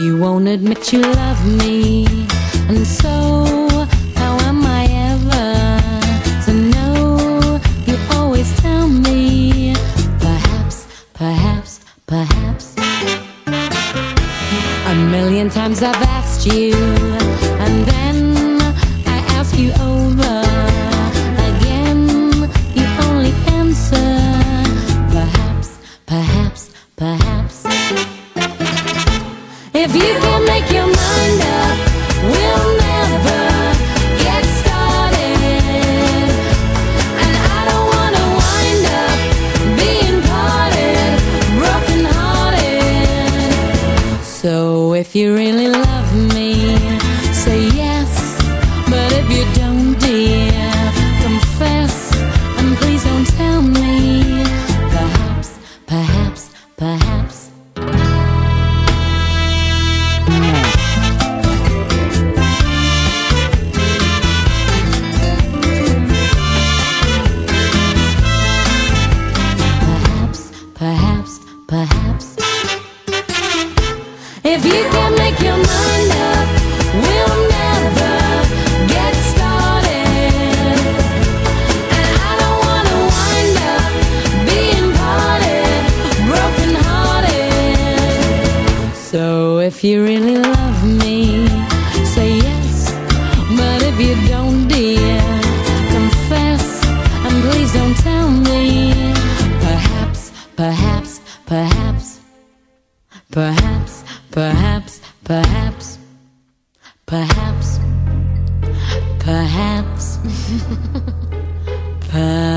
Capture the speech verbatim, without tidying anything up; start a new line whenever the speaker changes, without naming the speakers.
You won't admit you love me, and so how am I ever to know? You always tell me, perhaps, perhaps, perhaps. A million times I've asked you, and then I ask you over again. You only answer, perhaps, perhaps, perhaps. If you can make your mind up, we'll never get started. And I don't wanna wind up being parted, broken hearted. So if you really love me, say yes. But if you don't, dear, confess. And please don't tell me, perhaps, perhaps, perhaps. Perhaps, perhaps. If you can make your mind up, we'll never get started. And I don't wanna wind up being parted, broken hearted. So if you really love me, say yes. But if you don't, dear, confess. And please don't tell me, perhaps, perhaps, perhaps, perhaps, perhaps, perhaps, perhaps, perhaps, perhaps.